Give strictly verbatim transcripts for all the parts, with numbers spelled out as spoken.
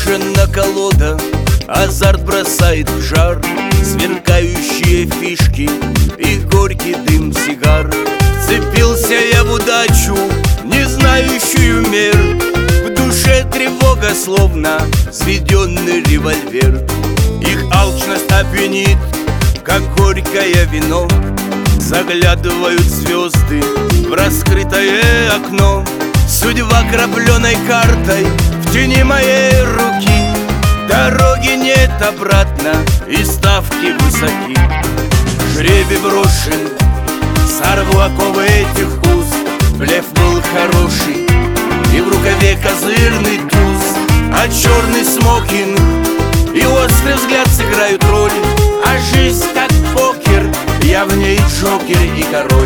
Разложена колода, азарт бросает в жар, сверкающие фишки и горький дым сигар. Вцепился я в удачу, не знающую мер, в душе тревога, словно взведенный револьвер. Их алчность опьянит, как горькое вино. Заглядывают звезды в раскрытое окно. Судьба крапленой картой в тени моей руки. Дороги нет обратно, и ставки высоки. Жребий брошен, сорву оковы этих уз. Блеф был хороший, и в рукаве козырный туз. А черный смокинг и острый взгляд сыграют роль. А жизнь как покер, я в ней джокер и король.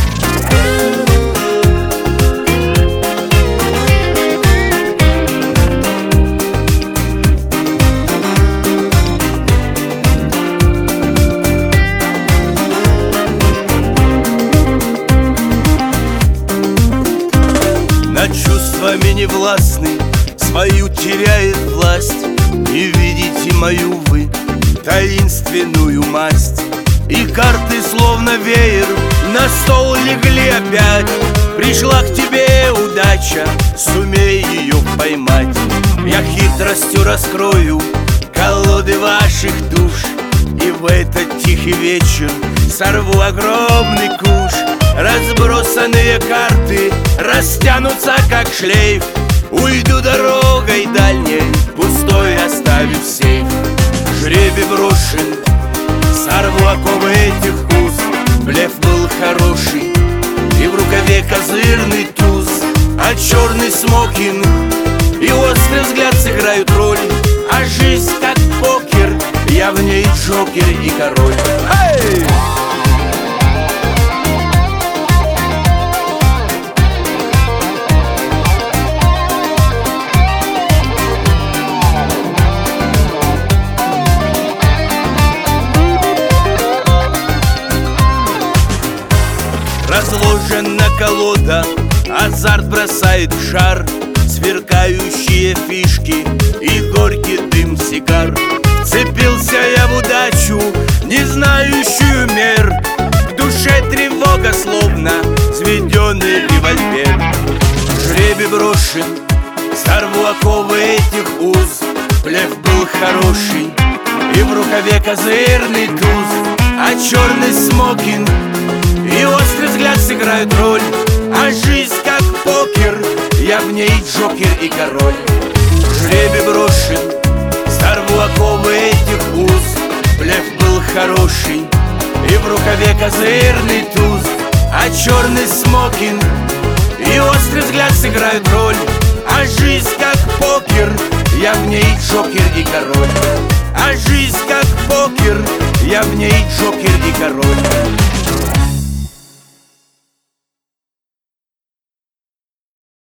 Над чувствами не властный, свою теряет власть. И видите мою вы таинственную масть. И карты словно веер на стол легли опять. Пришла к тебе удача, сумей ее поймать. Я хитростью раскрою колоды ваших душ, и в этот тихий вечер сорву огромный куш. Разбросанные карты растянутся, как шлейф. Уйду дорогой дальней, пустой оставив сейф. Жребий брошен, сорву оковы этих уз. Блеф был хороший, и в рукаве козырный туз. А черный смокинг и острый взгляд сыграют роль. А жизнь как покер, я в ней джокер и король. Эй! Разложена колода, азарт бросает в жар, сверкающие фишки и горький дым сигар. Вцепился я в удачу, не знающую мер, в душе тревога, словно взведенный револьвер. Жребий брошен, сорву оковы этих уз. Блеф был хороший, и в рукаве козырный туз. А черный смокинг и острый взгляд сыграют роль. А жизнь как покер, я в ней джокер и король. Жребий брошен, сорву оковы этих уз. Блеф был хороший, и в рукаве козырный туз. А черный смокинг и острый взгляд сыграют роль. А жизнь как покер, я в ней джокер и король. А жизнь как покер, я в ней джокер и король.